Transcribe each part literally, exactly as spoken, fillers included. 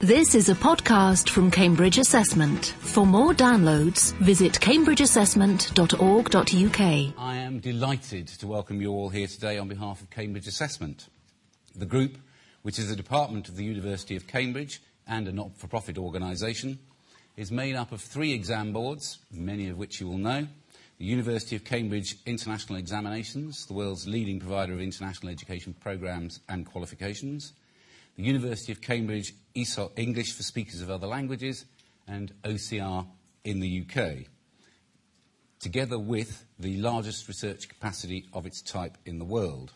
This is a podcast from Cambridge Assessment. For more downloads, visit cambridge assessment dot org dot U K. I am delighted to welcome you all here today on behalf of Cambridge Assessment. The group, which is a department of the University of Cambridge and a not-for-profit organisation, is made up of three exam boards, many of which you will know. The University of Cambridge International Examinations, the world's leading provider of international education programmes and qualifications. The University of Cambridge E S O L English for Speakers of Other Languages, and O C R in the U K, together with the largest research capacity of its type in the world.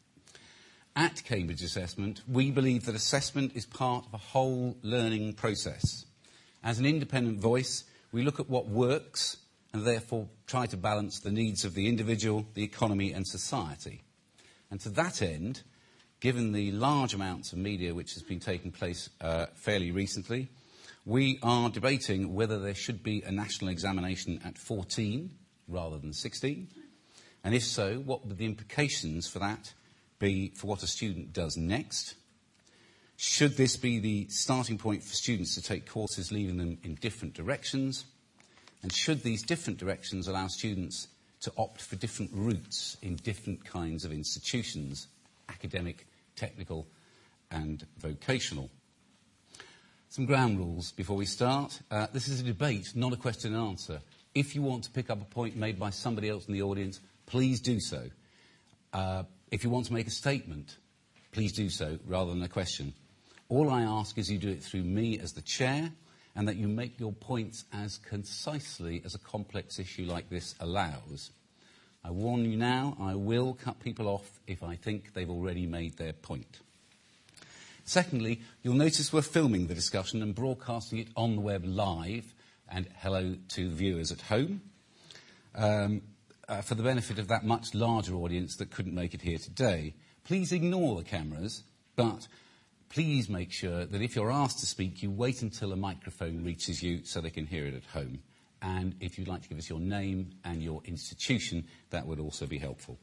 At Cambridge Assessment, we believe that assessment is part of a whole learning process. As an independent voice, we look at what works and therefore try to balance the needs of the individual, the economy and society. And to that end, given the large amounts of media which has been taking place uh, fairly recently, we are debating whether there should be a national examination at fourteen rather than sixteen, and if so, what would the implications for that be for what a student does next? Should this be the starting point for students to take courses leading them in different directions? And should these different directions allow students to opt for different routes in different kinds of institutions? Academic, technical and vocational. Some ground rules before we start. Uh, this is a debate, not a question and answer. If you want to pick up a point made by somebody else in the audience, please do so. Uh, if you want to make a statement, please do so rather than a question. All I ask is you do it through me as the chair and that you make your points as concisely as a complex issue like this allows. I warn you now, I will cut people off if I think they've already made their point. Secondly, you'll notice we're filming the discussion and broadcasting it on the web live, and hello to viewers at home, um, uh, for the benefit of that much larger audience that couldn't make it here today. Please ignore the cameras, but please make sure that if you're asked to speak, you wait until a microphone reaches you so they can hear it at home. And if you'd like to give us your name and your institution, that would also be helpful.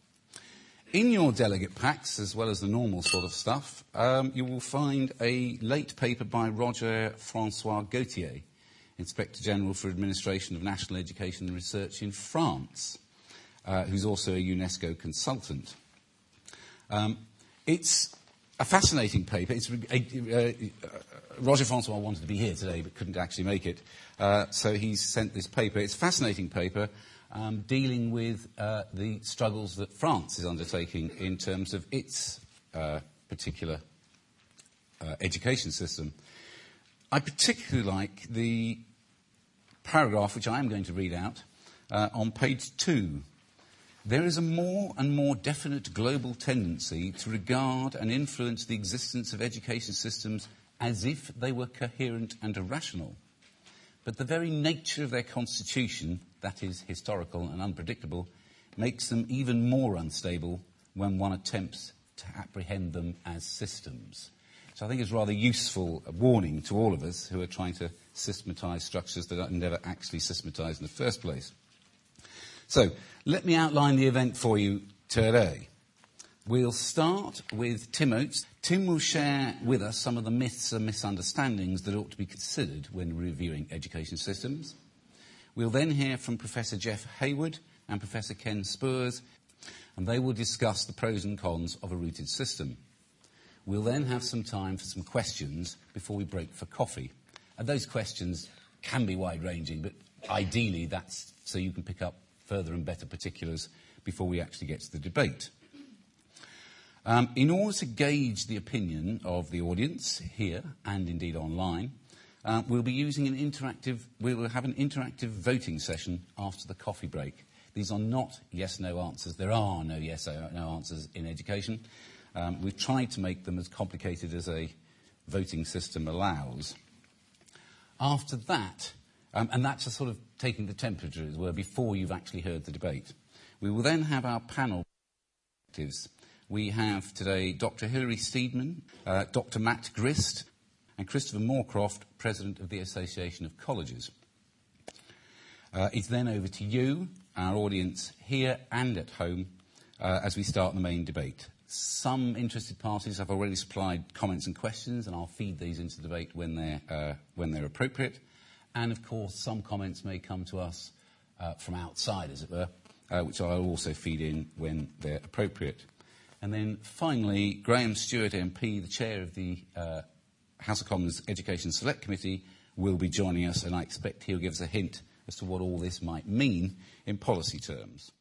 In your delegate packs, as well as the normal sort of stuff, um, you will find a late paper by Roger Francois Gauthier, Inspector General for Administration of National Education and Research in France, uh, who's also a UNESCO consultant. Um, it's a fascinating paper. It's, uh, uh, Roger Francois wanted to be here today but couldn't actually make it. Uh, so he's sent this paper. It's a fascinating paper um, dealing with uh, the struggles that France is undertaking in terms of its uh, particular uh, education system. I particularly like the paragraph, which I am going to read out, uh, on page two. There is a more and more definite global tendency to regard and influence the existence of education systems as if they were coherent and irrational. But the very nature of their constitution, that is, historical and unpredictable, makes them even more unstable when one attempts to apprehend them as systems. So I think it's a rather useful warning to all of us who are trying to systematise structures that are never actually systematised in the first place. So let me outline the event for you today. We'll start with Tim Oates. Tim will share with us some of the myths and misunderstandings that ought to be considered when reviewing education systems. We'll then hear from Professor Jeff Hayward and Professor Ken Spurs, and they will discuss the pros and cons of a rooted system. We'll then have some time for some questions before we break for coffee. And those questions can be wide-ranging, but ideally that's so you can pick up further and better particulars before we actually get to the debate. Um, in order to gauge the opinion of the audience here and indeed online, uh, we'll be using an interactive, we will have an interactive voting session after the coffee break. These are not yes-no answers. There are no yes-no answers in education. Um, we've tried to make them as complicated as a voting system allows. After that, um, and that's a sort of taking the temperature, as it were, before you've actually heard the debate, we will then have our panel. We have today Doctor Hilary Steedman, uh, Doctor Matt Grist, and Christopher Moorcroft, President of the Association of Colleges. Uh, it's then over to you, our audience here and at home, uh, as we start the main debate. Some interested parties have already supplied comments and questions, and I'll feed these into debate when they're, uh, when they're appropriate. And, of course, some comments may come to us uh, from outside, as it were, uh, which I'll also feed in when they're appropriate. And then, finally, Graham Stewart M P, the chair of the uh, House of Commons Education Select Committee, will be joining us, and I expect he'll give us a hint as to what all this might mean in policy terms.